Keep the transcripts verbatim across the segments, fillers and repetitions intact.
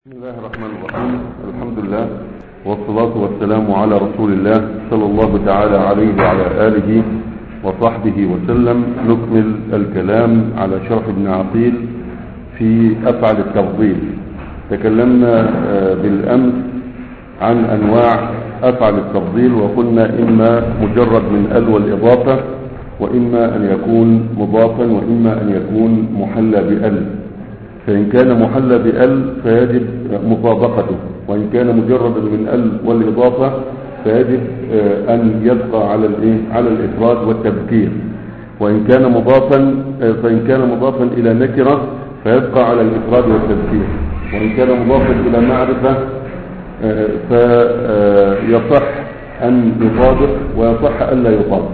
بسم الله الرحمن الرحيم. الحمد لله والصلاة والسلام على رسول الله صلى الله تعالى عليه وعلى آله وصحبه وسلم. نكمل الكلام على شرح ابن عقيل في أفعل التفضيل. تكلمنا بالأمس عن أنواع أفعل التفضيل وقلنا إما مجرد من ال والإضافة، وإما أن يكون مضافا، وإما أن يكون محلى بال. فإن كان محلى بال فيجب مطابقته، وإن كان مجردا من ال والإضافة فيجب أن يبقى على الايه على الإفراد والتذكير. وإن كان مضافا فإن كان مضافا إلى نكرة فيبقى على الإفراد والتذكير. وإن كان مضافا إلى معرفة فيصح أن يطابق ويصح ألا يطابق.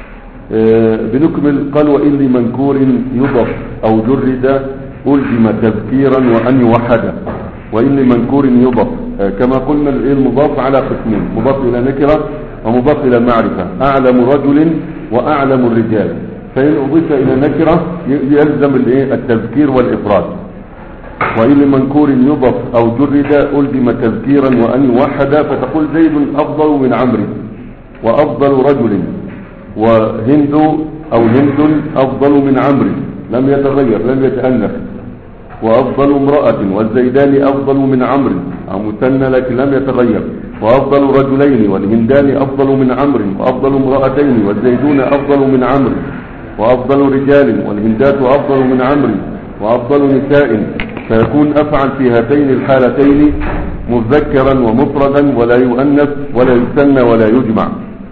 بنكمل. قال: وإن لمنكور يضف أو جرد ألزم تذكيرا وأن يوحد. وإن لمنكور يضف كما قلنا المضاف على قسمين: مضاف إلى نكرة ومضاف إلى معرفة. أعلم رجل وأعلم الرجال، فإن أضيف إلى نكرة يلزم التذكير والإفراد. وإن لمنكور يضف أو جرد ألزم تذكيرا وأن يوحد، فتقول: زيد أفضل من عمرو، وأفضل رجل، وهند أو هند أفضل من عمرو، لم يتغير لم يتأنف. وأفضل امرأة، والزيدان أفضل من عمرو، أو مثنى لكن لم يتغير. وأفضل رجلين، والهندان أفضل من عمرو، وأفضل امرأتين، والزيدون أفضل من عمرو. وأفضل رجال، والهندات أفضل من عمرو، وأفضل نساء. فيكون أفعل في هاتين الحالتين مذكرا ومفردا، ولا يؤنث ولا يثنى ولا يجمع.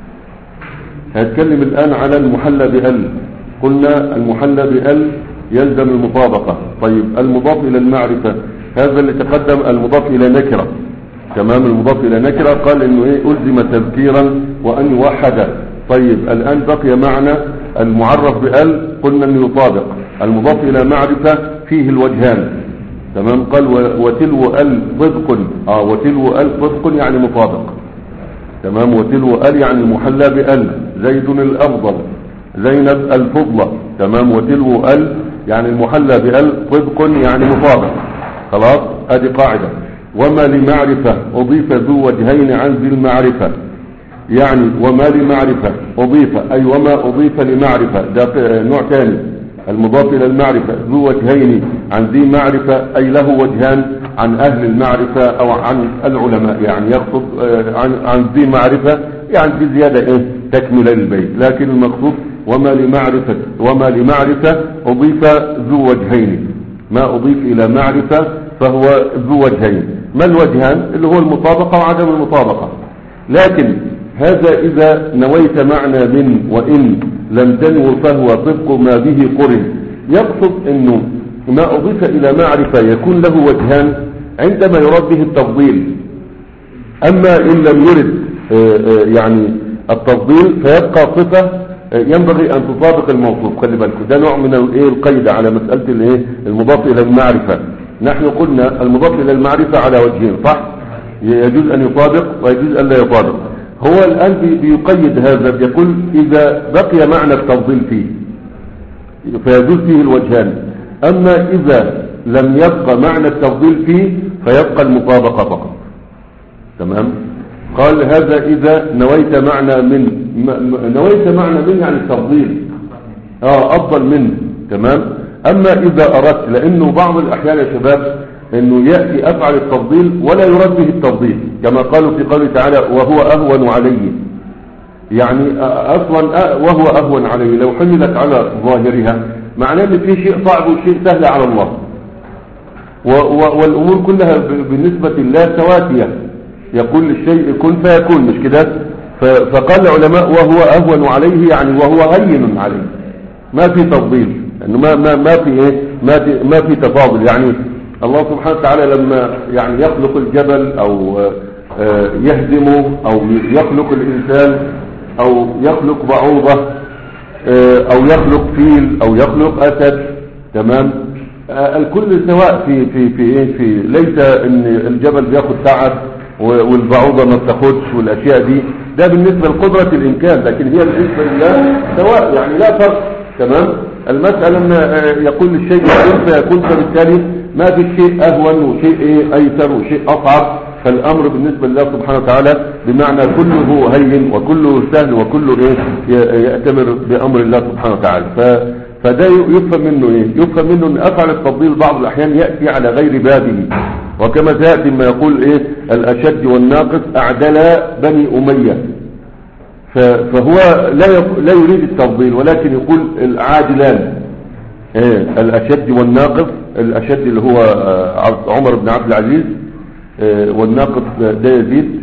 هتكلم الآن على المحلى بأل. قلنا المحلى بأل يلزم المطابقة. طيب، المضاف إلى المعرفة هذا اللي تقدم المضاف إلى نكرة. تمام، المضاف إلى نكرة قال إنه إيه؟ ألزم تذكيرا وأن يوحد. طيب، الآن بقي معنا المعرف بأل، قلنا أنه يطابق. المضاف إلى معرفة فيه الوجهان. تمام، قال: وتلو أل صدق. آه وتلو أل صدق يعني مطابق. تمام، وتلو أل يعني محلى بأل. زيد الأفضل، زينب الفضلة. تمام، وتلو ال يعني المحلى بال صدق يعني مطابق. خلاص، ادي قاعدة. وما لمعرفة اضيف ذو وجهين عن ذي المعرفة، يعني وما لمعرفة اضيف اي وما اضيف لمعرفة، ده نوع ثاني. المضاف الى المعرفة ذو وجهين عن ذي معرفة اي له وجهان عن اهل المعرفة او عن العلماء، يعني يقصد عن عن ذي معرفة يعني في زيادة ايه تكمل البيت. لكن المقصود وما لمعرفة وما لمعرفة أضيف ذو وجهين. ما أضيف إلى معرفة فهو ذو وجهين. ما الوجهان؟ اللي هو المطابقة وعدم المطابقة. لكن هذا إذا نويت معنى من وإن لم تنو فهو طبق ما به قرن. يقصد أنه ما أضيف إلى معرفة يكون له وجهان عندما يراد به التفضيل. أما إن لم يرد يعني التفضيل فيبقى صفة ينبغي أن تطابق الموصوف. خلي بالكم، ده نوع من الايه القيد على مسألة الايه المضاف إلى المعرفة. نحن قلنا المضاف إلى المعرفة على وجهين، صح؟ يجوز أن يطابق ويجوز أن لا يطابق. هو الآن بيقيد هذا، بيقول إذا بقي معنى التفضيل فيه فيجوز فيه الوجهان. أما إذا لم يبقى معنى التفضيل فيه فيبقى المطابقة فقط. تمام؟ قال: هذا إذا نويت معنى من نويت معنى من يعني التفضيل، اه أفضل منه. تمام. أما إذا أردت، لأنه بعض الأحيان يا شباب أنه يأتي أفعل التفضيل ولا يراد به التفضيل، كما قالوا في قوله تعالى: وهو أهون عليه. يعني أصلا وهو أهون عليه لو حملت على ظاهرها معناه أن في شيء صعب وشيء سهل على الله، والأمور كلها بالنسبة لله سواتية. يقول للشيء كن فيكون، مش كده؟ فقال العلماء: وهو أهون عليه يعني وهو هين عليه. ما في تفضيل، انه ما ما ما في ايه ما في ما في تفاضل. يعني الله سبحانه وتعالى لما يعني يخلق الجبل او يهدمه، او يخلق الانسان، او يخلق بعوضة، او يخلق فيل، او يخلق اسد. تمام، الكل سواء في في في ايه في ليس ان الجبل بياخد تعب والبعوضة ما بتاخدش والاشياء دي. ده بالنسبة لقدرة الامكان، لكن هي بالنسبة لله سواء، يعني لا فرق. تمام. المسألة أن يقول الشيء يكون فيكون، فبالتالي ما في شيء أهون وشيء إيه أيسر وشيء أصعب. فالأمر بالنسبة لله سبحانه وتعالى بمعنى كله هين وكله سهل وكله إيه يأتمر بأمر الله سبحانه وتعالى. ف فده يفهم منه إيه؟ يفهم منه أن أفعل التفضيل بعض الأحيان يأتي على غير بابه، وكما تأتي ما يقول إيه الأشد والناقص أعدل بني أمية، فهو لا لا يريد التفضيل ولكن يقول العادلان إيه الأشد والناقص. الأشد اللي هو عمر بن عبد العزيز، والناقص ده يزيد،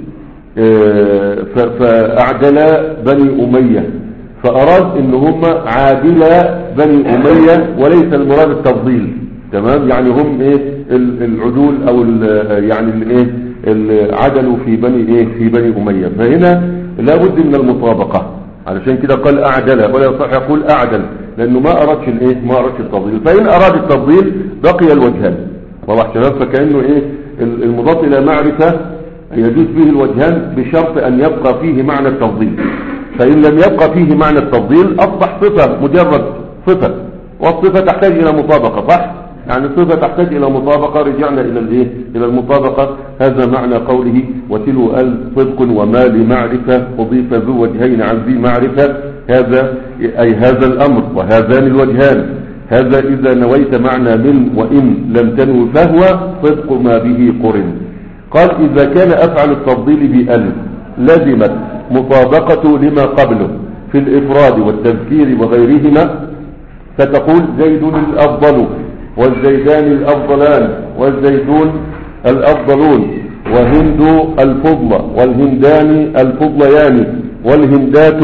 فأعدل بني أمية، فأراد ان هم عادل بني أمية وليس المراد التفضيل. تمام، يعني هم ايه العدول او يعني الايه العدل في بني ايه في بني أمية. فهنا لابد من المطابقة، علشان كده قال أعدل، ولا يصح يقول أعدل لأنه ما أردش الايه ما أردش التفضيل. فإن أراد التفضيل بقي الوجهان. واضح شباب؟ فكأنه ايه المضاف إلى معرفة يجوز به الوجهان بشرط أن يبقى فيه معنى التفضيل. فإن لم يبقى فيه معنى التفضيل أصبح صفة، مجرد صفة، والصفة تحتاج إلى مطابقة. صح؟ يعني الصفة تحتاج إلى مطابقة. رجعنا إلى الإيه؟ إلى المطابقة. هذا معنى قوله وتلو ال صدق وما لمعرفة أضيف ذو وجهين عن ذي معرفة. هذا أي هذا الأمر وهذان الوجهان. هذا إذا نويت معنى من، وإن لم تنو فهو صدق ما به قرن. قال إذا كان أفعل التفضيل بأل لزمت مطابقة لما قبله في الإفراد والتذكير وغيرهما، فتقول زيد الأفضل والزيدان الأفضلان والزيدون الأفضلون وهند الفضل والهندان الفضليان والهندات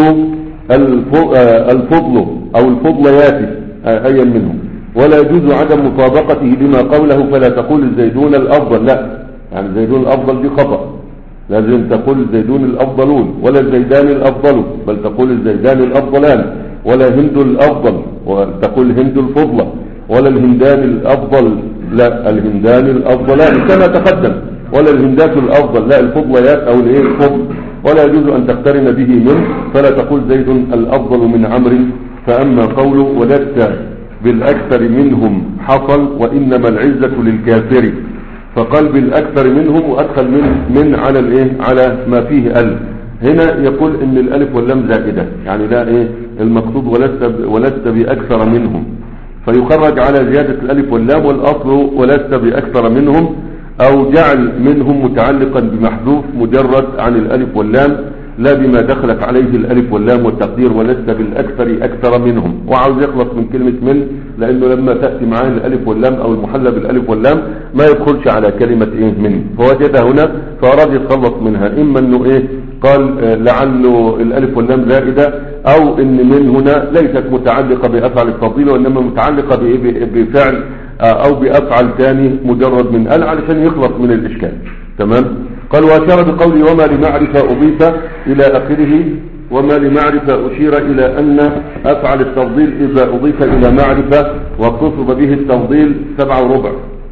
الفضل أو الفضليات أيا منهم. ولا يجوز عدم مطابقته لما قبله، فلا تقول الزيدون الأفضل، لا، يعني الزيدون الأفضل دي خطأ، لازم تقول الزيدون الأفضلون ولا الزيدان الأفضل، بل تقول الزيدان الأفضلان. ولا هند الأفضل وتقول هند الفضلة، ولا الهندان الأفضل، لا، الهندان الأفضلان كما تقدم. ولا الهندات الأفضل، لا، الفضليات أو الايه الفضل. ولا يجوز أن تقترن به من، فلا تقول زيد الأفضل من عمرو. فأما قوله ولست بالأكثر منهم حصل وإنما العزة للكافر، فقال بالأكثر منهم وأدخل من من على الايه على ما فيه ال. هنا يقول ان الالف واللام زائدة، يعني لا ايه المقصود ولست ولست بأكثر منهم، فيخرج على زيادة الالف واللام، والاصل ولست بأكثر منهم، او جعل منهم متعلقا بمحذوف مجرد عن الالف واللام لا بما دخلت عليه الالف واللام، والتقدير ولست بالأكثر أكثر منهم. وعاوز يخلص من كلمة من، لأنه لما تأتي معاه الالف واللام أو المحلى بالالف واللام ما يدخلش على كلمة إيه من، فوجدها هنا فأراد يتخلص منها. إما أنه إيه قال لعله الالف واللام زائدة، أو إن من هنا ليست متعلقة بأفعل التفضيل وإنما متعلقة بفعل أو بأفعل ثاني مجرد من ال، علشان يخلص من الإشكال. تمام. قال وأشار بقوله وما لمعرفة أضيف إلى آخره. وما لمعرفة أشير إلى أن أفعل التفضيل إذا أضيف إلى معرفة واقتصد به التفضيل سبعة وربع.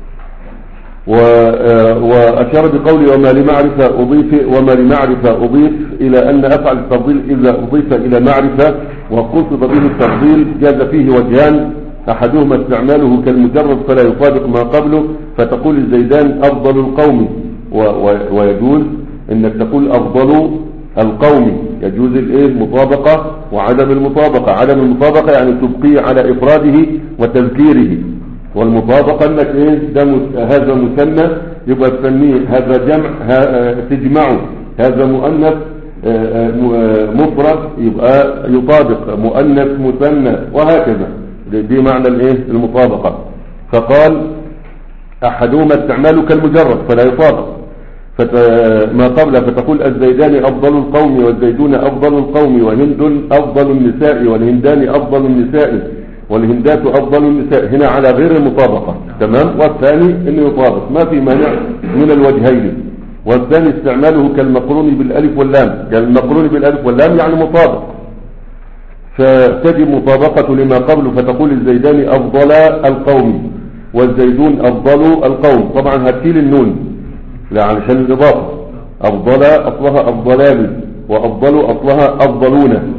وأشار بقوله وما لمعرفة أضيف وما لمعرفة أضيف إلى أن أفعل التفضيل إذا أضيف إلى معرفة واقتصد به التفضيل جاز فيه وجهان، أحدهما استعماله كالمجرد فلا يطابق ما قبله، فتقول الزيدان أفضل القوم، ويجوز انك تقول افضل القوم، يجوز الايه المطابقة وعدم المطابقة. عدم المطابقة يعني تبقي على افراده وتذكيره، والمطابقة انك ايه ده هذا مثنى يبقى تسميه هذا جمع تجمعه، هذا مؤنث مفرد يبقى يطابق مؤنث مثنى، وهكذا. دي معنى الايه المطابقة. فقال احدهما استعماله كالمجرد فلا يطابق ما قبله، فتقول الزيدان افضل القوم والزيدون افضل القوم وهند افضل النساء والهندان افضل النساء والهندات افضل النساء، هنا على غير المطابقة. تمام. والثاني انه يطابق، ما في مانع من الوجهين. والثاني استعماله كالمقرون بالالف واللام، كالمقرون بالالف واللام يعني مطابق، فتجب مطابقة لما قبله، فتقول الزيدان افضل القوم والزيدون افضل القوم. طبعا هتشيل النون لا علشان الاضافه، افضل اصلها افضلان وافضل اصلها افضلون.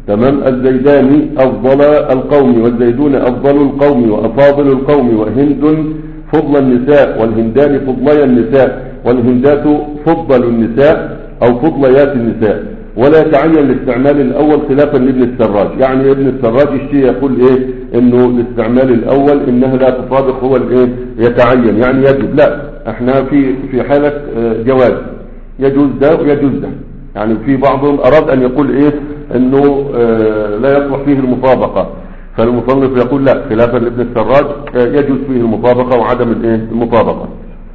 تمام. الزيدان أفضل القوم، والزيدون أفضل القوم وأفاضل القوم، وهند فضل النساء، والهندان فضلي النساء، والهندات فضل النساء أو فضليات النساء. ولا يتعين الاستعمال الأول خلافا لابن السراج. يعني ابن السراج يشتي يقول إيه إنه الاستعمال الأول إنها لا تطابق هو الإيه يتعين، يعني يجب. لا، احنا في في حالة جواز، يجوز ده ويجوز ده. يعني في بعضهم أراد أن يقول إيه إنه لا يصلح فيه المطابقة، فالمصنف يقول لا، خلافا لابن السراج يجوز فيه المطابقة وعدم الإيه المطابقة.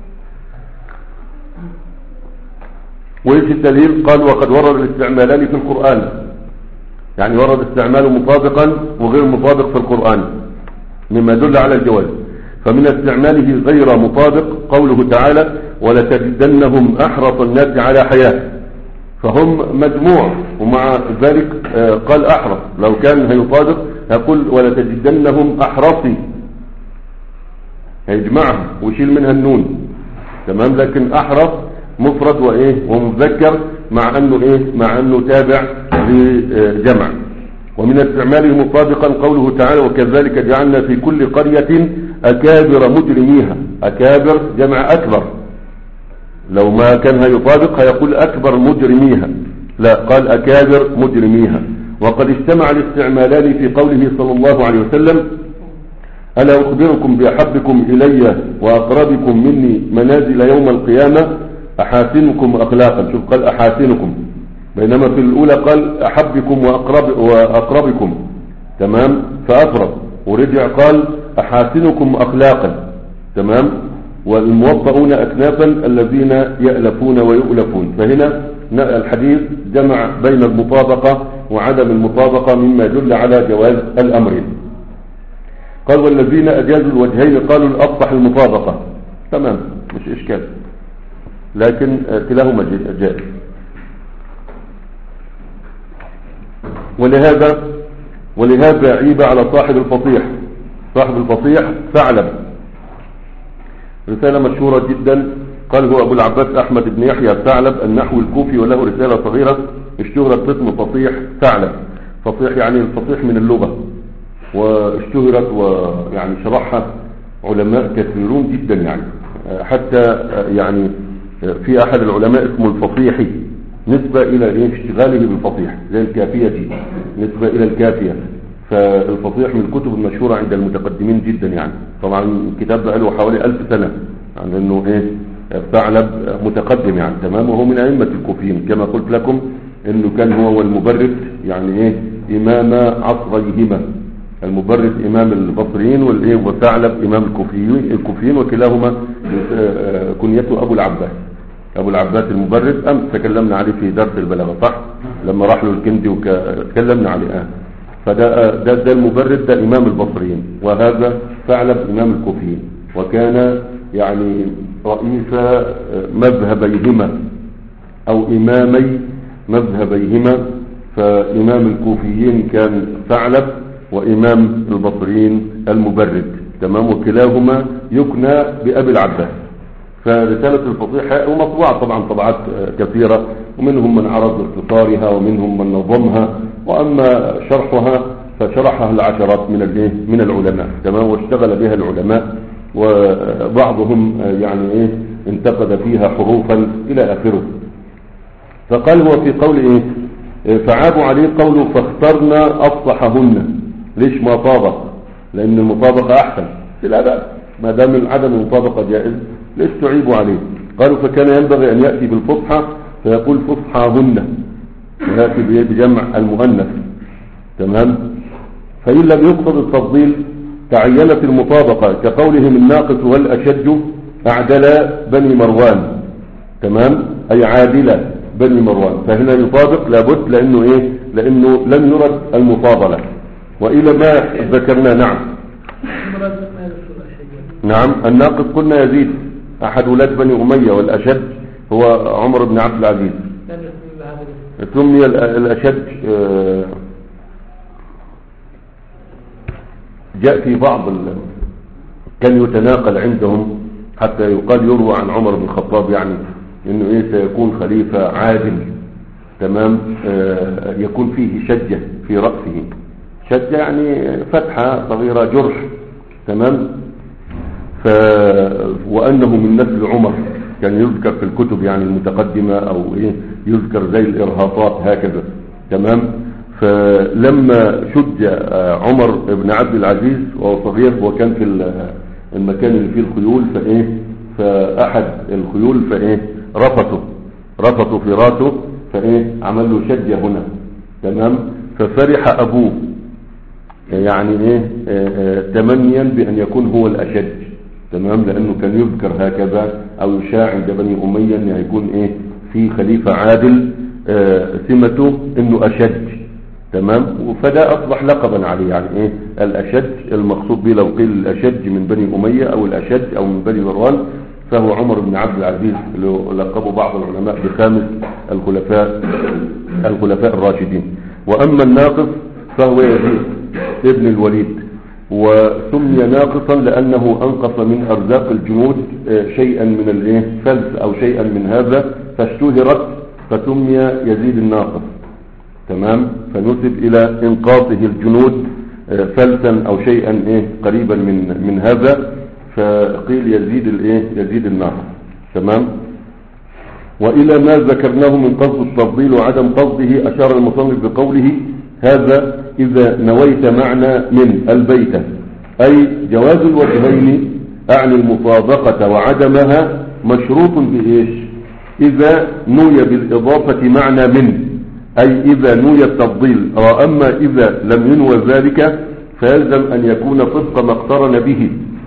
وإيش الدليل؟ قال وقد ورد الاستعمالان في القرآن، يعني ورد استعمال مطابقا وغير مطابق في القرآن مما يدل على الجواز. فمن استعماله غير مطابق قوله تعالى ولتجدنهم أحرص الناس على حياة، فهم مجموع، ومع ذلك قال أحرص. لو كان هيطابق يقول ولتجدنهم أحرصي، هيجمعها ويشيل منها النون، تمام. لكن أحرص مفرد وإيه ومذكر، مع أنه إيه مع أنه تابع لجمع. ومن استعماله مطابقا قوله تعالى وكذلك جعلنا في كل قرية أكابر مجرميها. أكابر جمع أكبر، لو ما كان هيطابق هيقول أكبر مجرميها، لا، قال أكابر مجرميها. وقد اجتمع الاستعمالان في قوله صلى الله عليه وسلم ألا أخبركم بأحبكم إلي وأقربكم مني منازل يوم القيامة أحاسنكم أخلاقا. شوف قال أحاسنكم، بينما في الأولى قال أحبكم وأقرب وأقربكم، تمام، فأقرب، ورجع قال أحاسنكم أخلاقا، تمام. والموطئون أكنافا الذين يألفون ويؤلفون. فهنا الحديث جمع بين المطابقة وعدم المطابقة مما يدل على جواز الأمرين. قال والذين أجازوا الوجهين قالوا الأفصح المطابقة، تمام، مش إشكال، لكن كلاهما جائز. ولهذا ولهذا عيب على صاحب الفصيح. صاحب الفصيح ثعلب، رسالة مشهورة جدا، قال هو أبو العباس أحمد بن يحيى الثعلب النحو الكوفي، وله رسالة صغيرة اشتهرت باسم فصيح ثعلب. فصيح يعني الفصيح من اللغة، واشتهرت ويعني شرحها علماء كثيرون جدا، يعني حتى يعني في أحد العلماء اسمه الفصيحي نسبة إلى اشتغاله بالفصيح، زي الكافية دي نسبة إلى الكافية. فالفصيح من الكتب المشهورة عند المتقدمين جدا، يعني طبعا الكتاب ده له حوالي ألف سنة، يعني انه ايه ثعلب متقدم يعني، تمام. وهو من أئمة الكوفيين كما قلت لكم، انه كان هو والمبرد يعني ايه امام عصريهما، المبرد امام البصريين والايه وثعلب امام الكوفيين الكوفيين وكلاهما كنيته ابو العباس. ابو العباس المبرد امس تكلمنا عليه في درس البلاغه، صح؟ لما راح له الكندي وتكلمنا عليه. آه. فده ده, ده المبرد ده امام البصريين، وهذا ثعلب امام الكوفيين، وكان يعني رئيس مذهبيهما او امامي مذهبيهما. فامام الكوفيين كان ثعلب، وامام البصريين المبرد، تمام. وكلاهما يكنى بابي العباس. فرسالة الفصيح ومطبوعة طبعا طبعات كثيرة، ومنهم من عرض اختصارها ومنهم من نظمها، واما شرحها فشرحها العشرات من الايه من العلماء، تمام. واشتغل بها العلماء، وبعضهم يعني ايه انتقد فيها حروفا الى اخره. فقال هو في قول ايه فعابوا عليه قوله فاخترنا افصحهن. ليش ما طابق؟ لان المطابقة احسن، لا بأس ما دام عدم المطابقة جائز، ليش تعيبوا عليه؟ قالوا فكان ينبغي ان يأتي بالفصحى فيقول فصحاهن، يأتي بجمع المؤنث، تمام. فإن لم يقصد التفضيل تعينت المطابقة، كقولهم الناقص والأشج أعدل بني مروان، تمام، أي عادلة بني مروان. فهنا يطابق لابد، لأنه إيه لأنه لم يرد المفاضلة. وإلى ما ذكرنا. نعم نعم الناقص قلنا يزيد أحد ولاد بني أمية، والأشد هو عمر بن عبد العزيز. سمي الأشد جاء في بعض كان يتناقل عندهم حتى يقال يروى عن عمر بن الخطاب يعني انه ايه سيكون خليفة عادل، تمام آه يكون فيه شجة في رأسه، شجة يعني فتحة صغيرة جرح، تمام. ف وأنه من نسل عمر، كان يذكر في الكتب يعني المتقدمة أو إيه يذكر زي الإرهاصات هكذا، تمام. فلما شج عمر بن عبد العزيز وهو صغير، وكان في المكان اللي فيه الخيول، فإيه فأحد الخيول فإيه رفته رفته في راسه، فإيه عمل له شجة هنا، تمام. ففرح أبوه يعني إيه تمنيا بأن يكون هو الأشج، تمام، لأنه كان يذكر هكذا أو يشاع عند بني أمية أن يكون إيه في خليفة عادل سمته أنه أشج، تمام. فده أصبح لقبا عليه، يعني إيه الأشج، المقصود به لو قيل الأشج من بني أمية أو الأشج أو من بني مروان، فهو عمر بن عبد العزيز، لقبه بعض العلماء بخامس الخلفاء الخلفاء الراشدين. وأما الناقص فهو يزيد ابن الوليد، وسمي ناقصا لأنه أنقص من أرزاق الجنود شيئا من الايه فلس أو شيئا من هذا، فاشتهرت فسمي يزيد الناقص، تمام. فنسب إلى إنقاصه الجنود فلسا أو شيئا إيه قريبا من من هذا، فقيل يزيد الايه يزيد الناقص، تمام. وإلى ما ذكرناه من قصد التفضيل وعدم قصده أشار المصنف بقوله هذا إذا نويت معنى من البيت، أي جواز الوجهين أعني المطابقة وعدمها مشروط بإيش؟ إذا نوي بالإضافة معنى من، أي إذا نوي التفضيل، وأما إذا لم ينوى ذلك فيلزم أن يكون طبق ما اقترن به،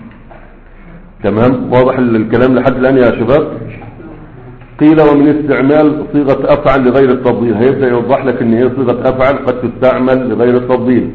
تمام. واضح الكلام لحد الآن يا شباب؟ قيل ومن استعمال صيغة أفعل لغير التفضيل، هيبدأ يوضح لك ان هي صيغة أفعل قد تستعمل لغير التفضيل.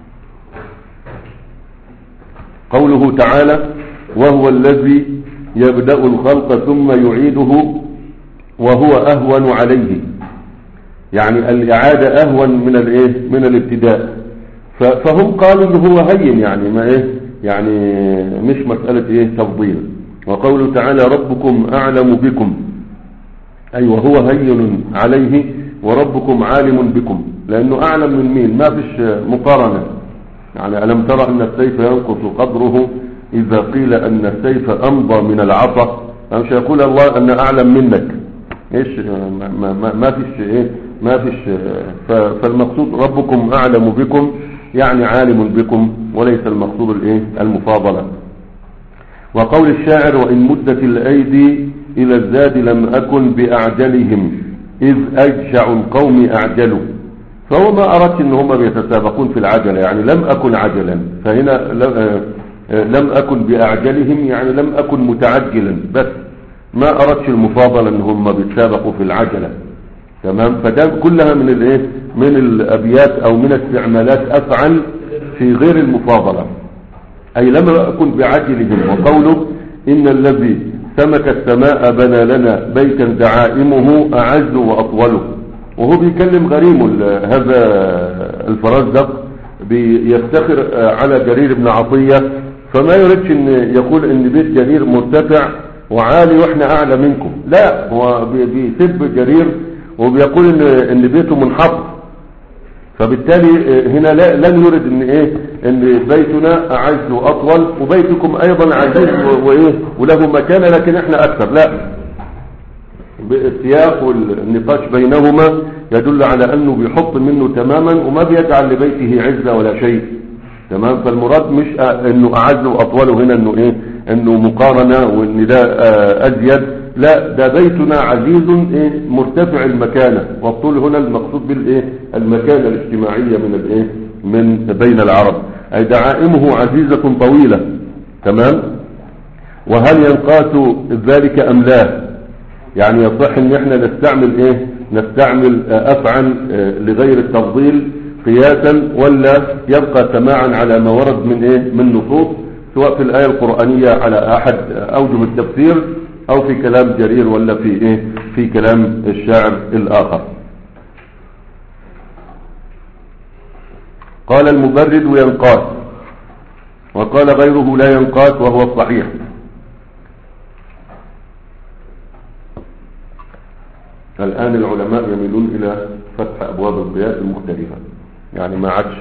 قوله تعالى وهو الذي يبدأ الخلق ثم يعيده وهو أهون عليه، يعني الإعادة أهون من الايه من الابتداء، فهم قالوا انه هو هين، يعني ما ايه يعني مش مسألة ايه تفضيل. وقوله تعالى ربكم أعلم بكم، أي أيوة وهو هين عليه وربكم عالم بكم، لأنه أعلم من مين؟ ما فيش مقارنة. يعني ألم ترى أن السيف ينقص قدره إذا قيل أن السيف أمضى من العصا؟ مش يقول الله أن أعلم منك، إيش ما, ما, ما فيش إيه ما فيش. فالمقصود ربكم أعلم بكم يعني عالم بكم، وليس المقصود الإيه المفاضلة. وقول الشاعر وإن مدت الأيدي إلى الزاد لم أكن بأعجلهم إذ أجشع القوم أعجلوا، فهو ما أردت إن هم بيتسابقون في العجلة، يعني لم أكن عجلا، فهنا لم أكن بأعجلهم يعني لم أكن متعجلا، بس ما أردت المفاضلة إن هم بيتسابقوا في العجلة، تمام. فده كلها من الايه من الأبيات أو من استعمالات أفعل في غير المفاضلة، أي لم أكن بعجلهم. وقوله إن الذي سمك السماء بنى لنا بيتا دعائمه أعز وأطوله، وهو بيكلم غريم هذا الفرزدق، بيفتخر على جرير بن عطية، فما يريدش ان يقول ان بيت جرير مرتفع وعالي واحنا اعلى منكم، لا، هو بيسب جرير وبيقول ان ان بيته منحط، فبالتالي هنا لا لن يرد ان ايه ان بيتنا اعز واطول وبيتكم ايضا عزيز وايه وله مكانه لكن احنا اكثر، لا، بالسياق والنقاش بينهما يدل على انه بيحط منه تماما وما بيجعل لبيته عزة ولا شيء، تمام. فالمراد مش انه اعز واطول هنا انه ايه انه مقارنة وان ده ازيد، لا، ده بيتنا عزيز ايه مرتفع المكانة، والطول هنا المقصود بالايه المكانة الاجتماعية من الايه من بين العرب، اي دعائمه عزيزة طويلة، تمام. وهل ينقاس ذلك ام لا؟ يعني يصح ان احنا نستعمل ايه نستعمل افعل لغير التفضيل قياسا، ولا يبقى سماعا على ما ورد من ايه من نصوص، سواء في الآية القرآنية على احد اوجه التفسير او في كلام جرير ولا في ايه في كلام الشاعر الاخر. قال المبرد ينقاس، وقال غيره لا ينقاس وهو الصحيح. الآن العلماء يميلون إلى فتح أبواب القياس المختلفة، يعني ما عادش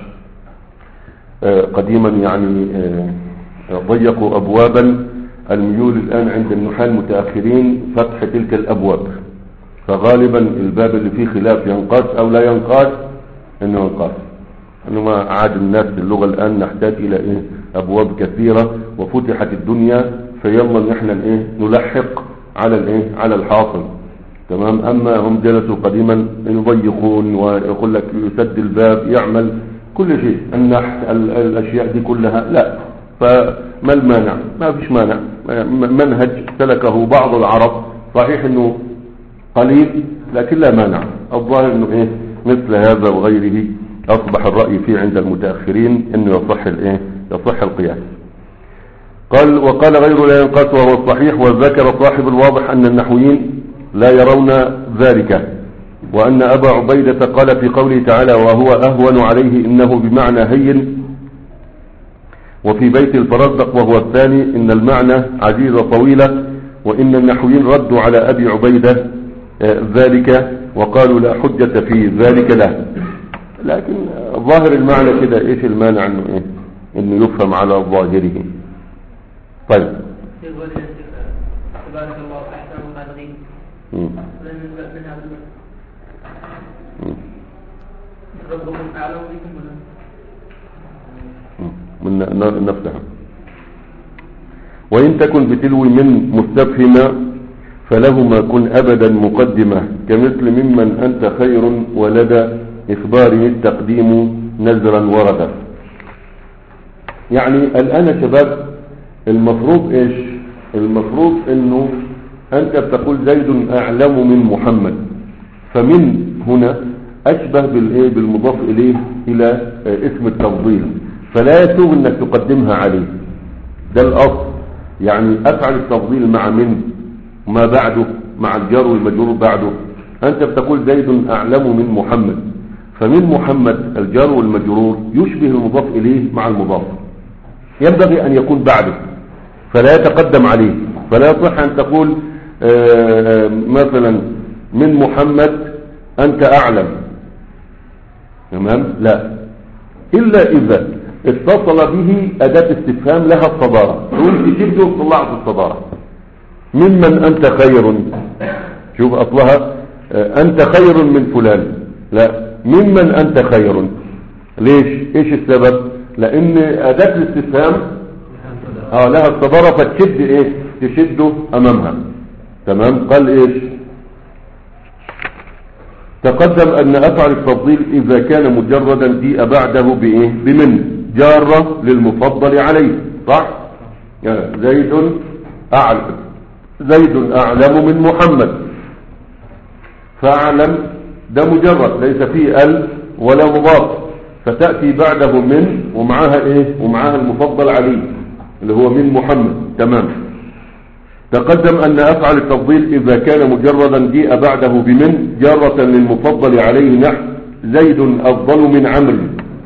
قديما يعني ضيقوا أبوابا، الميول الآن عند النحاة المتأخرين فتح تلك الأبواب، فغالبا الباب اللي فيه خلاف ينقاس أو لا ينقاس إنه ينقاس، إنما عاد الناس في اللغة الآن نحتاج إلى إيه أبواب كثيرة وفتحت الدنيا، فيلا نحن إيه نلحق على الإيه على الحاصل. تمام. أما هم جلسوا قديما يضيقون ويقول لك يسد الباب يعمل كل شيء، النحت الأشياء دي كلها لا، فما المانع؟ ما فيش مانع، منهج سلكه بعض العرب، صحيح انه قليل لكن لا مانع. الظاهر انه ايه مثل هذا وغيره اصبح الرأي فيه عند المتأخرين انه يصح الايه يصح القياس. قال وقال غير لا ينقاس وهو الصحيح. وذكر صاحب الواضح ان النحويين لا يرون ذلك، وان ابا عبيدة قال في قوله تعالى وهو اهون عليه انه بمعنى هين، وفي بيت الفرزدق وهو الثاني ان المعنى عزيزة طويلة، وان النحويين ردوا على ابي عبيدة ذلك وقالوا لا حجة في ذلك له. لكن ظاهر المعنى كده ايش المانع انه ايه انه يفهم على ظاهره. طيب تبارك الله احسن الخالقين من هذا ربكم اعلم بكم من نفسها. وإن تكن بتلو من مستفهمة فلهما كن أبدا مقدمة، كمثل ممن أنت خير ولدى إخباره التقديم نزرا وردا. يعني الآن يا شباب المفروض إيش؟ المفروض إنه أنت بتقول زيد أعلم من محمد، فمن هنا أشبه بالإيه بالمضاف إليه إلى اسم التفضيل، فلا يسوغ انك تقدمها عليه، ده الاصل. يعني افعل التفضيل مع من ما بعده مع الجار والمجرور بعده، انت بتقول زيد اعلم من محمد، فمن محمد الجار والمجرور يشبه المضاف اليه مع المضاف، ينبغي ان يكون بعده فلا يتقدم عليه. فلا يصح ان تقول مثلا من محمد انت اعلم، تمام؟ لا، الا اذا اتصل به أداة استفهام لها الصدارة، تقول تشبه طلعت الصدارة. ممن أنت خير، شوف أصلها أنت خير من فلان، لا ممن أنت خير. ليش؟ إيش السبب؟ لأن أداة الاستفهام آه لها الصدارة فتشد إيه تشده أمامها. تمام. قال إيش؟ تقدم أن أفعل التفضيل إذا كان مجردا جيء بعده بإيه بمن جارة للمفضل عليه، صح؟ يعني زيد أعلم، زيد أعلم من محمد، فأعلم ده مجرد ليس فيه ال ولا مضاف، فتأتي بعده من ومعها إيه ومعها المفضل عليه اللي هو من محمد. تمام. تقدم أن أفعل التفضيل إذا كان مجردا جيء بعده بمن جارة للمفضل عليه، نحو زيد أفضل من عمرو،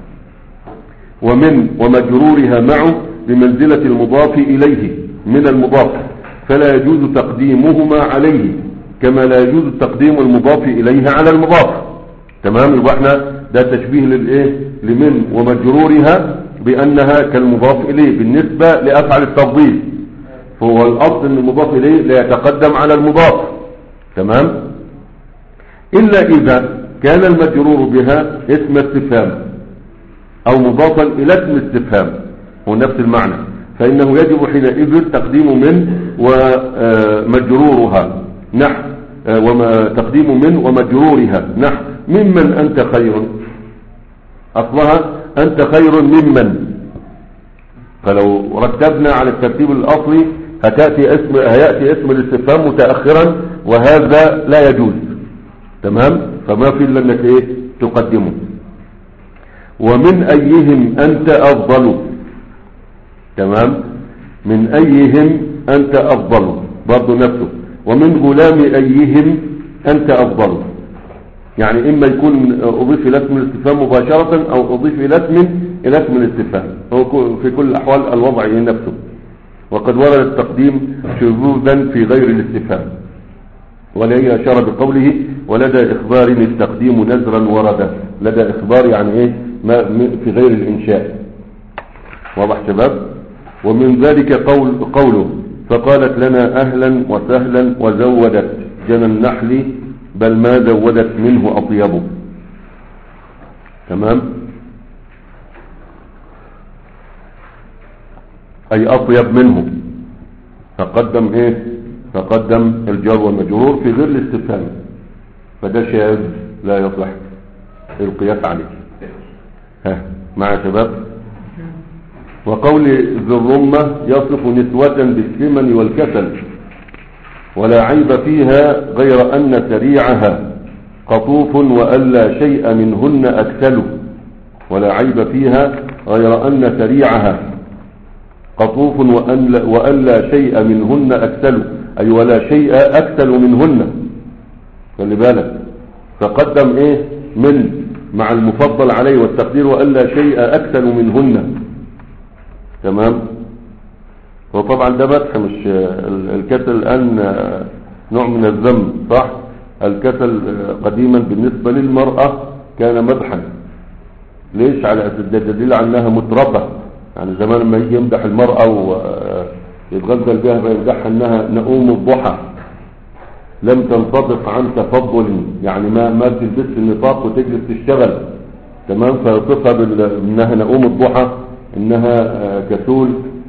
ومن ومجرورها معه بمنزلة المضاف إليه من المضاف، فلا يجوز تقديمهما عليه كما لا يجوز تقديم المضاف إليه على المضاف. تمام. يبقى احنا ده تشبيه للايه لمن ومجرورها بأنها كالمضاف إليه بالنسبة لأفعل التفضيل، فهو الأصل أن المضاف إليه لا يتقدم على المضاف. تمام. إلا إذا كان المجرور بها اسم استفهام أو مضافا إلى اسم استفهام هو نفس المعنى، فإنه يجب حينئذ تقديم من ومجرورها نحو وما تقديم من ومجرورها نحو ممن أنت خير، أصلها أنت خير ممن، فلو رتبنا على الترتيب الأصلي هتأتي اسم هيأتي اسم الاستفهام متأخرا، وهذا لا يجوز. تمام. فما في إلا أنك إيه تقدمه. ومن أيهم أنت أفضل، تمام، من أيهم أنت أفضل برضو نفسه. ومن غلام أيهم أنت أفضل، يعني إما يكون أضيف إلى اسم الاستفهام مباشرة أو أضيف إلى اسم إلى اسم الاستفهام، هو في كل الأحوال الوضع نفسه. وقد ورد التقديم شذوذا في غير الاستفهام، ولا هي أشار بقوله ولدى إخبار التقديم نزرا ورد. لدى إخبار يعني إيه ما في غير الإنشاء. واضح شباب؟ ومن ذلك قول قوله فقالت لنا أهلا وسهلا وزودت جنى النحل بل ما زودت منه أطيبه. تمام؟ أي أطيب منه. فقدم إيه؟ فقدم الجار والمجرور في غير الاستفهام، فده شاذ لا يصح القياس عليه. ها مع شباب. وقول ذي الرمة يصف نسوة بالسمن والكسل ولا عيب فيها غير أن سريعها قطوف وألا شيء منهن أكسل. ولا عيب فيها غير أن سريعها قطوف وألا, وألا شيء منهن أكسل، أي ولا شيء أكسل منهن. خلي بالك فقدم إيه من مع المفضل عليه والتقدير وألا شيء أكسل منهن. تمام. وطبعا ده مدح، مش الكسل الآن نوع من الذم، صح؟ الكسل قديما بالنسبة للمرأة كان مدحا. ليش؟ على أساس دليل عنها متربة. يعني زمان لما يجي يمدح المرأة ويتغزل بها فيمدحها انها نؤوم الضحى لم تنطبق عن تفضل، يعني ما ما تلبس النطاق وتجلس تشتغل. تمام. فيصفها بانها نؤوم الضحى، انها كسول،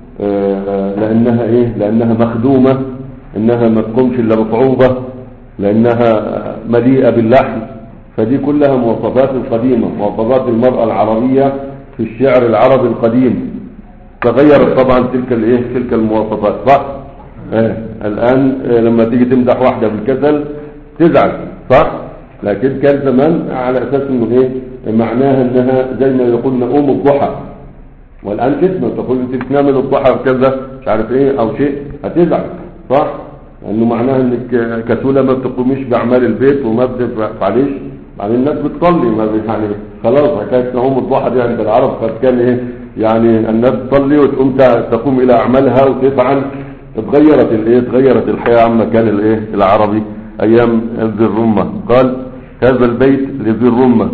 لانها ايه لانها مخدومة، انها ما تقومش الا بصعوبة، لانها مليئة باللحم. فدي كلها مواصفات قديمة، مواصفات المرأة العربية في الشعر العربي القديم. تغيرت طبعا تلك الايه تلك المواصفات، صح؟ اه الان اه لما تيجي تمدح واحدة بالكسل تزعل، صح؟ لكن كان زمان على اساس انه ايه معناها انها زي ما يقول نقوم الضحى. والان كتمة تقول انت بتنام الضحى كذا مش عارف ايه او شيء، هتزعل، صح؟ لانه معناها انك كسولة ما بتقوميش باعمال البيت وما بتفعليش. بعدين الناس بتصلي، ما يعني خلاص حكايه نقوم الضحى دي عند العرب قد كان ايه يعني الناس تصلي وتقوم تقوم الى اعمالها وتفعل. اتغيرت الايه اتغيرت الحياه عما كان الايه العربي ايام ذي الرمة. قال هذا البيت لذي الرمة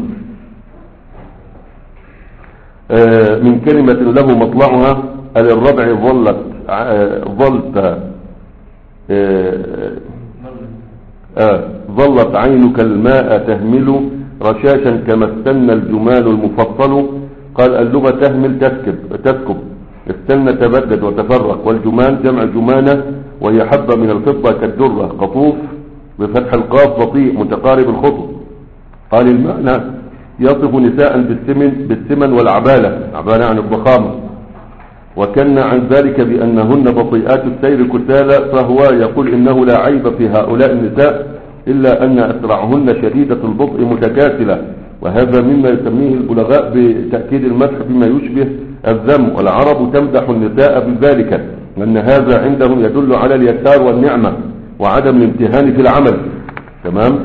آه من كلمة له مطلعها للربع ظلت آه ظلت آه آه ظلت عينك الماء تهمل رشاشا كما استنى الجمال المفصل. قال اللغة تهمل تسكب تسكب استنى تبدد وتفرق. والجمال جمع جمانة وهي حبة من الفضة كالدرة. قطوف بفتح القاف بطيء متقارب الخطو. قال المعنى يصف نساء بالسمن بالسمن والعبالة، عبالة عن الضخامة. وكان عن ذلك بأنهن بطيئات السير كسالى، فهو يقول إنه لا عيب في هؤلاء النساء إلا أن أسرعهن شديدة البطء متكاسلة. وهذا مما يسميه البلغاء بتأكيد المدح بما يشبه الذم. والعرب تمدح النساء بذلك، وأن هذا عندهم يدل على اليسار والنعمة وعدم الامتهان في العمل. تمام.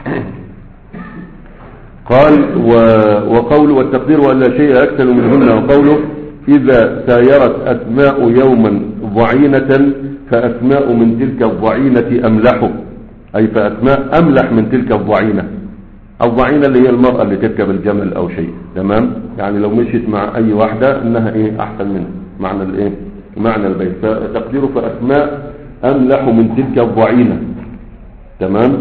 قال وقول والتقدير وألا شيء أكثر منهن. وقوله إذا سايرت أسماء يوما ضعينة فأسماء من تلك الضعينة أملح، أي فأسماء أملح من تلك الضعينة. الضعينة اللي هي المرأة اللي تركب الجمل أو شيء. تمام. يعني لو مشيت مع أي واحدة إنها إيه أحسن منها، معنى الإيه معنى البيت. فتقديره فأسماء أملح من تلك الضعينة. تمام.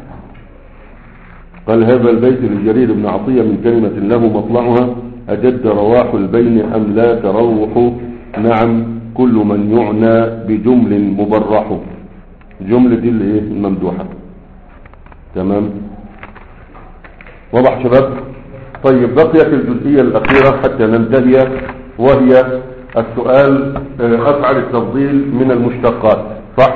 قال هذا البيت لجرير بن عطية من كلمة له مطلعها أجد رواح البين أم لا تروح. نعم كل من يعنى بجمل مبرح. جملة دي اللي ايه الممدوحة. تمام. واضح شباب؟ طيب بقيت الجزئية الأخيرة حتى ننتهي، وهي السؤال أفعل التفضيل من المشتقات، صح؟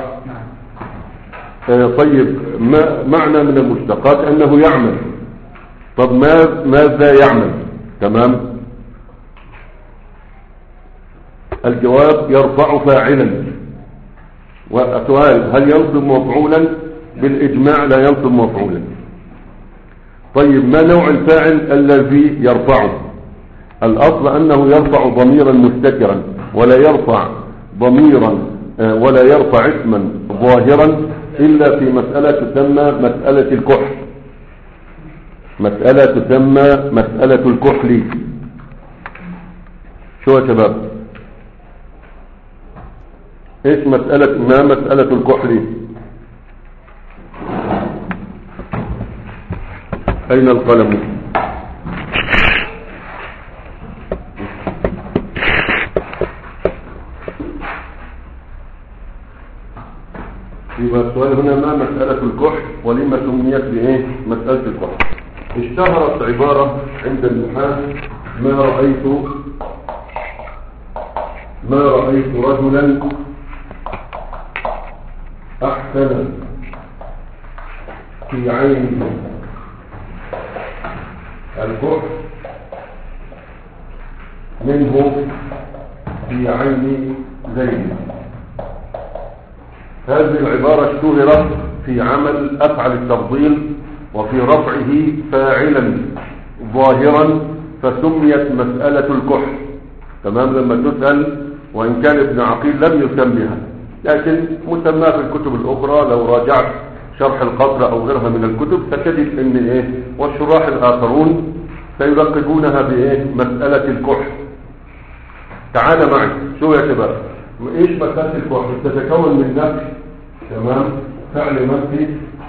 طيب ما معنى من المشتقات؟ أنه يعمل. طب ما ماذا يعمل؟ تمام. الجواب يرفع فاعلا. والسؤال هل ينصب مفعولا؟ بالإجماع لا ينصب مفعولا. طيب ما نوع الفاعل الذي يرفعه؟ الأصل أنه يرفع ضميرا مستترا، ولا يرفع ضميرا ولا يرفع اسما ظاهرا إلا في مسألة تسمى مسألة الكحل. مسألة تسمى مسألة الكحل. شو يا شباب؟ ايش مسألة ما مسألة الكحل؟ أين القلم؟ يبقى السؤال هنا ما مسألة الكحل ولما سميت بإيه مسألة الكحل؟ اشتهرت عبارة عند النحاة: ما رأيت ما رأيت رجلا أحسن في عين الكحل منه في عين زيد. هذه العبارة اشتهرت في عمل أفعل التفضيل وفي رفعه فاعلا ظاهرا، فسميت مسألة الكحل. تمام. لما تسأل، وإن كان ابن عقيل لم يسميها، لكن مسمى في الكتب الأخرى. لو راجعت شرح القطر أو غيرها من الكتب ستجد ان ايه والشراح الآخرون سيلقبونها بايه مسألة الكحل. تعال معي. شو يا شباب؟ ايش مسألة الكحل؟ تتكون من نفي، تمام، فعل منفي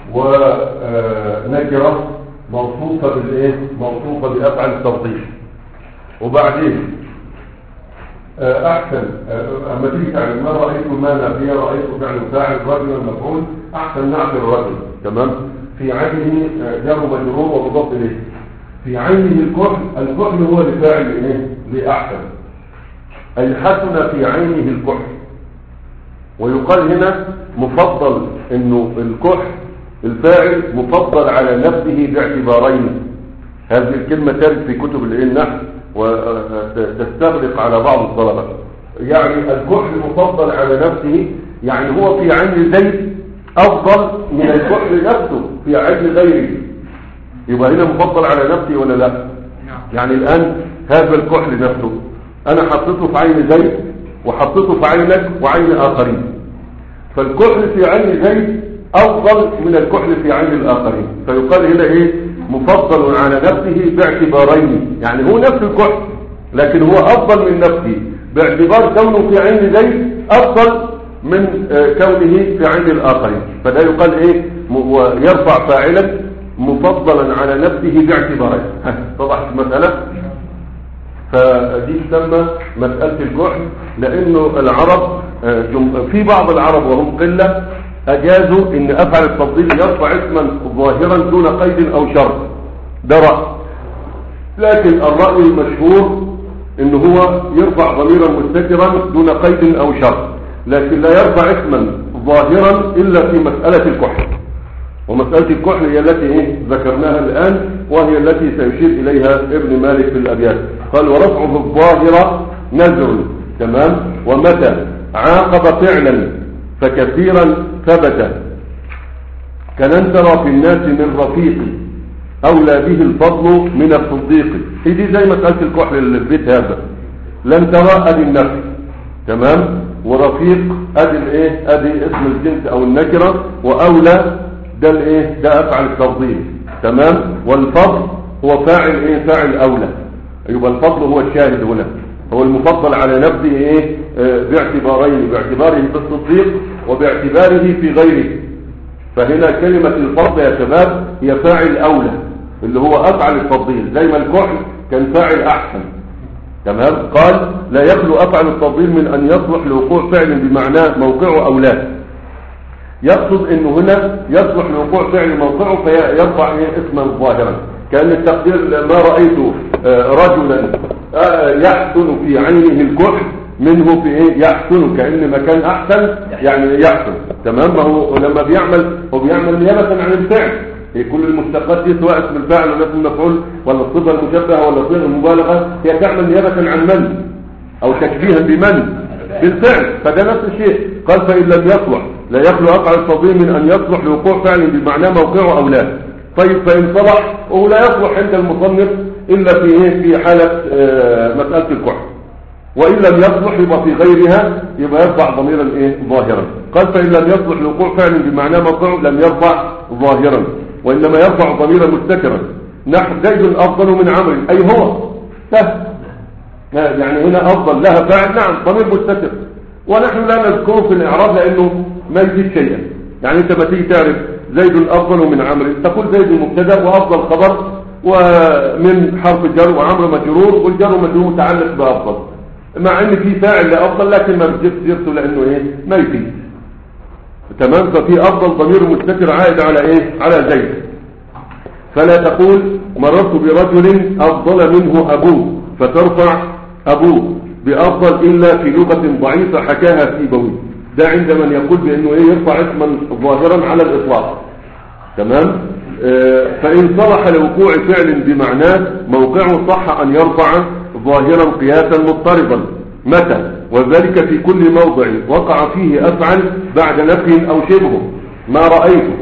ونكرة موصوفة بالايه موصوفة بأفعل التفضيل. وبعدين احسن اما تيجي تعمل ما رأيت ما نافية، رأيت فعل فاعل رجل مفعول، احسن نعت الرجل، تمام، في عينه جر مجرور ومضاف اليه. في عينه الكحل، الكحل هو لفاعل ايه لاحسن، اي حسن في عينه الكحل. ويقال هنا مفضل، انه الكحل الفاعل مفضل على نفسه باعتبارين. هذه الكلمة ترد في كتب النحو وتستغرق على بعض الطلبة. يعني الكحل مفضل على نفسه، يعني هو في عين زيد افضل من الكحل نفسه في عين غيره. يبقى هنا مفضل على نفسه ولا لا؟ يعني الان هذا الكحل نفسه انا حطيته في عين زيد وحطيته في عينك وعين اخرين، فالكحل في عين زيد افضل من الكحل في عين الاخرين، فيقال هنا ايه مفضل على نفسه باعتبارين. يعني هو نفس الكحل لكن هو افضل من نفسه باعتبار كونه في عين زيد افضل من كونه في عين الاخرين، فده يقال ايه ويرفع فاعلا مفضلا على نفسه باعتبارين. طبعا المسألة فدي تسمى مسألة الكحل، لانه العرب في بعض العرب وهم قلة اجازوا ان افعل التفضيل يرفع اسما ظاهرا دون قيد او شرط، ده رأي. لكن الرأي المشهور انه هو يرفع ضميرا مستترا دون قيد او شرط، لكن لا يرفع اسما ظاهرا الا في مسألة الكحل. ومسألة الكحل هي التي ايه ذكرناها الان، وهي التي سيشير اليها ابن مالك في الابيات. قال: ورفعه الظاهر نزر، تمام، ومتى عاقب فعلا فكثيرا ثبت، كلن ترى في الناس من رفيق اولى به الفضل من الصديق. هي دي زي مسألة الكحل البيت هذا، لن ترى ادي النفي، تمام، ورفيق ادي الايه ادي اسم الجنس او النكرة، واولى ده الايه ده افعل التفضيل، تمام، والفضل هو فاعل ايه فاعل اولى. يبقى الفضل هو الشاهد هنا، هو المفضل على نفسه ايه اه باعتبارين، باعتباره في الصديق وباعتباره في غيره. فهنا كلمة الفضل يا شباب هي فاعل اولى اللي هو افعل التفضيل، زي ما الكحل كان فاعل احسن، تمام. قال: لا يخلو افعل التفضيل من ان يصلح لوقوع فعل بمعناه موقعه اولاه. يقصد انه هنا يصلح لوقوع فعل موقعه فيرفع ايه اسما ظاهرا، كان التقدير: ما رأيت رجلا يحسن في عينه الكحل منه في ايه يحسن، كأن مكان احسن يعني يحسن، تمام. ما هو لما بيعمل هو بيعمل نيابة عن الفعل. هي كل المشتقات دي سواء اسم الفاعل ولا اسم المفعول ولا الصفة المشبهة ولا صيغة المبالغة، هي تعمل نيابة عن من او تشبيها بمن بالفعل، فده نفس الشيء. قال: فإن لم يصلح لا يخلو أفعل التفضيل من أن يصلح لوقوع فعل بمعنى موقعه أو لا. طيب فإن صلح وهو لا يصلح عند المصنف إلا في إيه في حالة آه مسألة الكحل. وإن لم يصلح يبقى في غيرها يبقى يرفع ضميرا إيه ظاهرا. قال فإن لم يصلح لوقوع فعل بمعنى موقعه لم يرفع ظاهرا، وإنما يرفع ضميرا مستترا نحو زيد أفضل من عمرو، أي هو سهل يعني هنا أفضل لها فاعل نعم ضمير مستتر، ونحن لا نذكره في الإعراب لأنه ما يفيد شيئا. يعني أنت ما تيجي تعرف زيد أفضل من عمرو تقول زيد مبتدا وأفضل خبر ومن حرف الجر وعمرو مجرور والجر مجرور متعلق بأفضل، مع ان في فاعل لأفضل لكن ما بتجيب سيرته لأنه ايه ما يفيد. تمام. ففي أفضل ضمير مستتر عائد على ايه على زيد. فلا تقول مررت برجل أفضل منه أبوه فترفع أبوه بأفضل إلا في لغة ضعيفة حكاها سيبوي. ده عند من يقول بأنه ايه يرفع اسما ظاهرا على الإطلاق. تمام. آه فإن صلح لوقوع فعل بمعناه موقعه صح أن يرفع ظاهرا قياسا مضطربا. متى؟ وذلك في كل موضع وقع فيه أفعل بعد نفي أو شبه ما رأيته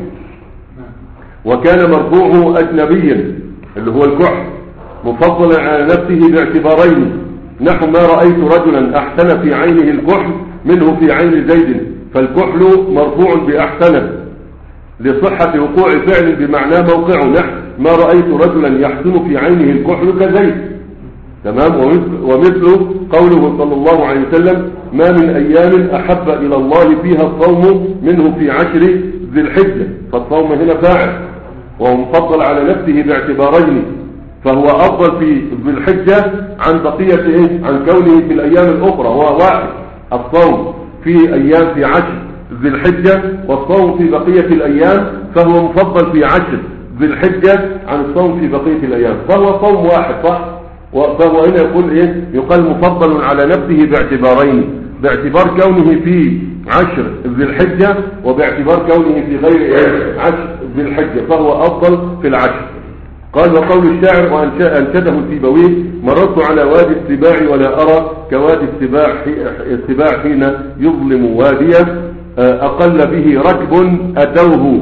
وكان مرفوعه أجنبيا اللي هو الكحل مفضلا على نفسه باعتبارين نحو ما رأيت رجلا أحسن في عينه الكحل منه في عين زيد، فالكحل مرفوع بأحسن لصحة وقوع فعل بمعنى موقعه نحو ما رأيت رجلا يحسن في عينه الكحل كزيد. تمام. ومثل قوله صلى الله عليه وسلم ما من أيام أحب إلى الله فيها الصوم منه في عشر ذي الحجة، فالصوم هنا فاعل وهو مفضل على نفسه باعتبارين، فهو أفضل في ذي الحجة عن بقية إيه؟ عن كونه في الأيام الأخرى هو واحد الصوم في أيام في عشر ذي الحجة والصوم في بقية الأيام فهو مفضل في عشر ذي الحجة عن الصوم في بقية الأيام، فهو صوم واحد صح. فهو هنا يقول ايه يقال مفضل على نفسه باعتبارين، باعتبار كونه في عشر ذي الحجة وباعتبار كونه في غير ايه عشر ذي الحجة فهو افضل في العشر. قال وقول الشاعر وانشده سيبويه مررت على وادي السباع ولا ارى كوادي السباع السباع حين يظلم واديا اقل به ركب اتوه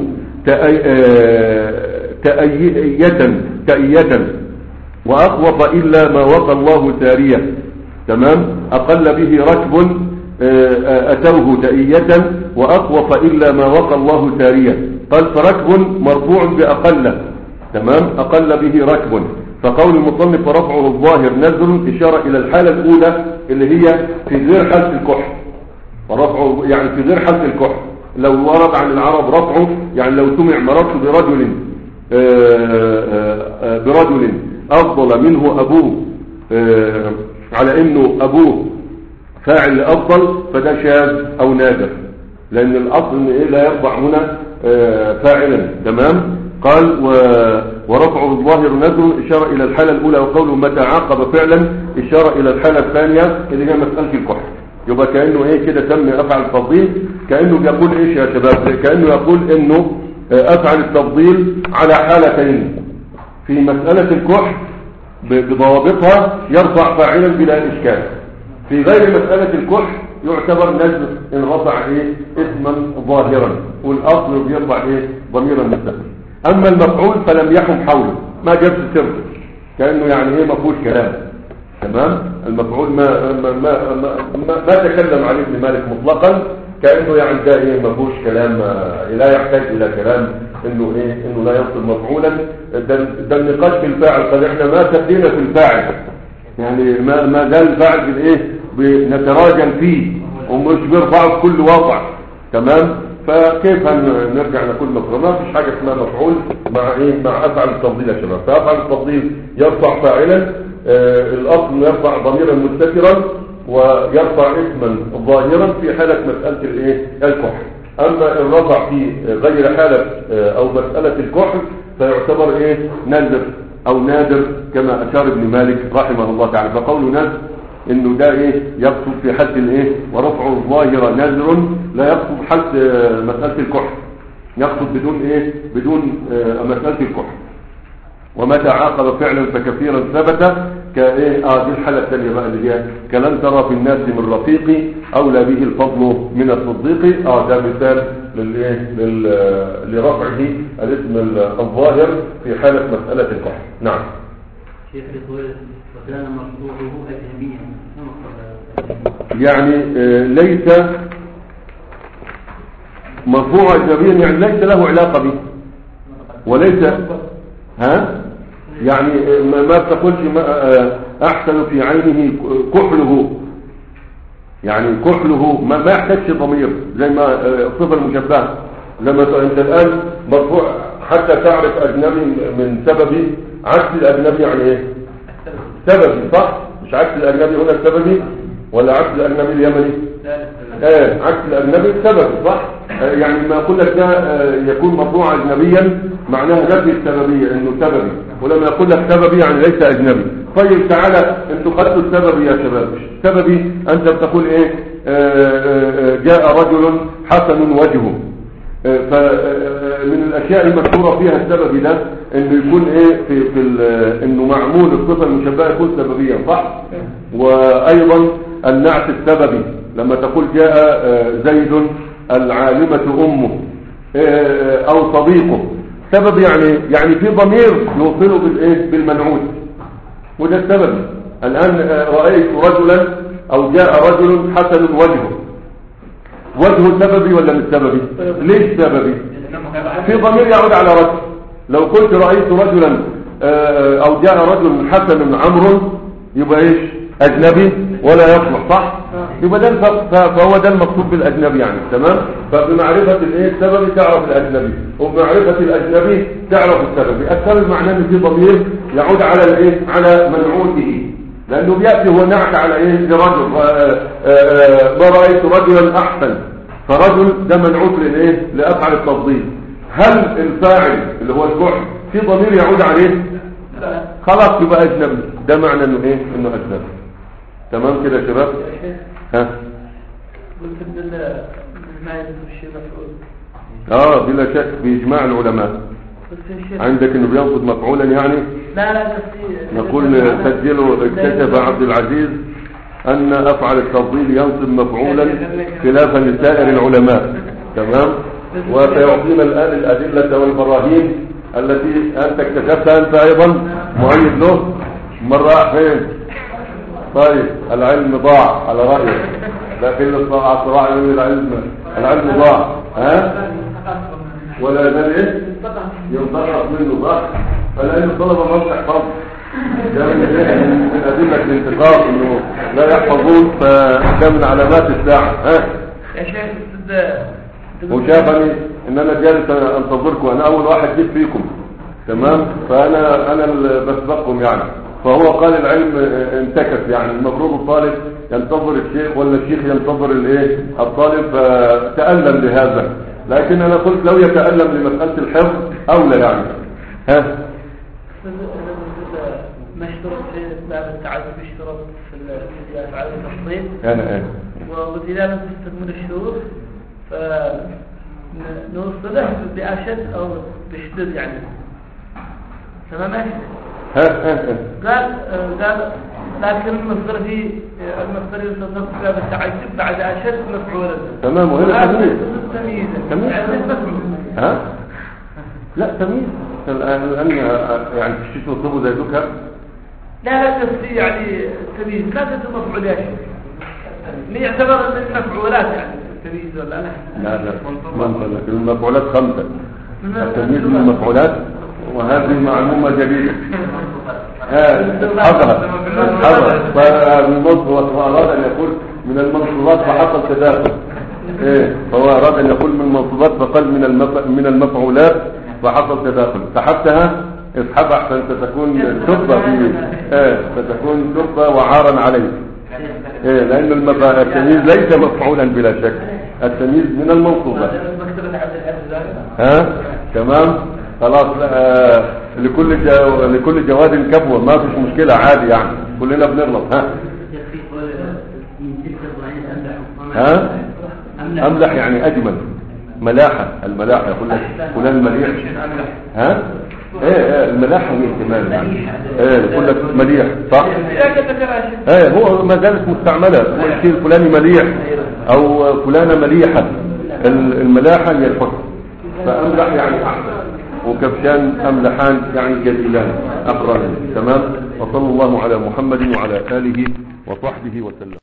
تأية تأية وأخوف إلا ما وقى الله تارية. تمام. أقل به ركب أتوه تأية وأخوف إلا ما وقى الله تارية. قال فركب مرفوع بأقل. تمام. أقل به ركب، فقول المصنف رفعه الظاهر نزل إشارة إلى الحالة الأولى اللي هي في غير حالة الكحل، ورفعه يعني في غير حالة الكحل لو ورد عن العرب رفعه يعني لو سمع مررت برجل برجل أفضل منه أبوه آه على إنه أبوه فاعل أفضل فده شاذ أو نادر، لأن الأصل إن إيه لا يرفع هنا آه فاعلا. تمام. قال ورفعه الظاهر نذر إشارة إلى الحالة الأولى، وقوله متى عاقب فعلا إشارة إلى الحالة الثانية اللي هي مسألة الكحل. يبقى كأنه إيه كده تم أفعل التفضيل، كأنه بيقول إيش يا شباب، كأنه يقول إنه أفعل التفضيل على حالتين في مسألة الكحل بضوابطها يرفع فاعلا بلا إشكال، في غير مسألة الكحل يعتبر نزل إن رفع إيه اسما ظاهرا والأصل بيرفع إيه ضميرا مستتر. أما المفعول فلم يحم حوله ما جابش سر كأنه يعني إيه ما فيهوش كلام. تمام. المفعول ما ما ما ما, ما, ما تكلم عليه ابن مالك مطلقا كأنه يعني ده إيه ما فيهوش كلام، لا يحتاج إلى كلام إنه إيه إنه لا يصل مفعولا. ده, ده النقاش في الفاعل، قال إحنا ما تبدينا في الفاعل يعني ما ما ده الفاعل بالإيه بنتراجم فيه ومش بيرفعه في كل وضع. تمام. فكيف نرجع نقول مفعول؟ ما فيش حاجة اسمها مفعول مع إيه مع أفعل التفضيل يا شباب. فأفعل التفضيل يرفع فاعلا آه الأصل يرفع ضميرا مستترا ويرفع اسما ظاهرا في حالة مسألة الايه الكحل. اما ان رفع في غير حالة او مسألة الكحل فيعتبر ايه نادر او نادر كما اشار ابن مالك رحمه الله تعالى. فقوله نادر انه ده ايه يقصد في حد الايه ورفعه الظاهر نادر لا يقصد حد مسألة الكحل، يقصد بدون ايه بدون مسألة الكحل. ومتى عاقب فعلا فكثيرا ثبت كايه اه دي الحاله الثانيه بقى اللي هي كلام ترى في الناس من رفيقي اولى به الفضل من الصديق. اه ده مثال للايه لرفعه الاسم الظاهر في حاله مساله الكحل. نعم. شيخ يقول وكان مرفوعه اجنبيا يعني آه ليس مرفوع أجنبيا، يعني ليس له علاقة به، وليس ها يعني ما بتقولش أحسن في عينه كحله، يعني كحله ما, ما يحتاجش ضمير زي ما الصفة المشبهة. لما انت الآن مرفوع حتى تعرف أجنبي من سببي، عكس الأجنبي يعني ايه؟ سببي، صح؟ مش عكس الأجنبي هنا السببي ولا عكس الأجنبي اليمني؟ ايه عكس الأجنبي السببي، صح؟ يعني ما أقول لك ده يكون مرفوع أجنبيا معناه نفي السببية انه سببي، ولما يقول لك سببي يعني ليس أجنبي. طيب تعالى انتوا خدتوا السببي يا شباب. سببي انت بتقول ايه؟ آآ آآ جاء رجل حسن وجهه، فمن الاشياء المشهورة فيها السببي ده انه يكون ايه في, في انه معمول الصفة المشبهة يكون سببيا، صح؟ وايضا النعت السببي لما تقول جاء زيد العالمة امه او صديقه، سبب يعني يعني في ضمير يوصله بالايه؟ بالمنعوت، وده السبب. الآن رأيت رجلا أو جاء رجل حسن وجهه، وجهه سببي ولا مش سببي؟ ليش سببي؟ في ضمير يعود على رجل. لو قلت رأيت رجلا أو جاء رجل حسن عمرو يبقى إيش؟ أجنبي ولا يصلح، صح؟ يبقى ده فهو ده المقصود بالأجنبي يعني، تمام؟ فبمعرفة الايه السبب تعرف الأجنبي، وبمعرفة الأجنبي تعرف السبب. السبب معناه ان في ضمير يعود على الايه؟ على منعوته، لأنه بيأتي هو نعت على ايه؟ لرجل. ما رأيت رجلا أحسن، فرجل ده منعوت للايه؟ لأفعل التفضيل. هل الفاعل اللي هو الكحل في ضمير يعود عليه؟ خلاص يبقى أجنبي. ده معنى انه ايه؟ انه أجنبي. تمام كده يا شباب؟ ها قلت بالله ما يدخل الشيء مفعول. اه بلا شك بإجماع العلماء. عندك انه بينصب مفعولا يعني؟ لا لا نقول سجلوا اكتشف عبد العزيز ان افعل التفضيل ينصب مفعولا خلافا لسائر العلماء. تمام. وسيعطينا الان الادله والبراهين التي انت اكتشفتها انت ايضا مؤيد له. مرة فين؟ طيب العلم ضاع على رأيك، لكن الصراع يقول العلم العلم ضاع، ها؟ ولا زال ايه؟ ينطلق منه ضاع. فلأن الطلبة ما بتحفظ ده من أدلة الانتقاص انه لا يحفظون، فده من علامات الساعة. ها؟ يا شيخ وشافني ان انا جالس انتظركم، انا اول واحد جيت فيكم، تمام؟ فانا انا اللي بسبقكم يعني. فهو قال العلم انتكس، يعني المفروض الطالب ينتظر الشيخ ولا الشيخ ينتظر الايه الطالب، فتألم لهذا. لكن انا قلت لو يتألم لمسألة الحفظ اولى يعني. ها ما اشترط في باب التعدد اشترط في افعال التفضيل، انا ايه واذا لم تستكمل الشروط فنوصله باشد او بشدد يعني. تمام. ها ها قال قال لكن المصدر فيه المصدر يصدق في باب التعجب بعد اشد مفعولا. تمام. وهنا تمييز. تمييز. تمييز. ها لا تمييز الان يعني تشتي تصبه زي ذكر. لا لا تفسير يعني تمييز لا تتم مفعول يا شيخ، ليعتبر من المفعولات يعني التمييز ولا لا؟ لا لا منطلق المفعولات خمسة، التمييز من المفعولات، وهذه معلومة جديدة. حضرت حضرت فالمنصوبات، وأراد أن يقول من المنصوبات فحصل تداخل. إيه فهو أراد أن يقول من المنصوبات فقال من المف... من المفعولات فحصل تداخل. سحبتها اسحب أحسن ستكون تبة في إيه ستكون تبة وعارا عليه. إيه لأن المف... التمييز ليس مفعولا بلا شك، التمييز من المنصوبات. ها تمام. خلاص. آه لكل جو... لكل جواد كبوة، ما فيش مشكلة عادي يعني، كلنا بنغلط. ها ها املح يعني اجمل، ملاحة. الملاحة يقول لك فلان مليح. ها ايه ايه الملاحة هي الجمال يعني. ايه يقول لك مليح، صح؟ ايه هو ما زالت مستعملة، هو الشيء الفلاني مليح او فلانة مليحة. الملاحة هي الحسن، فاملح يعني احسن، وكبشان أملحان يعني جليلان أقران. تمام. وصلى الله على محمد وعلى آله وصحبه وسلم.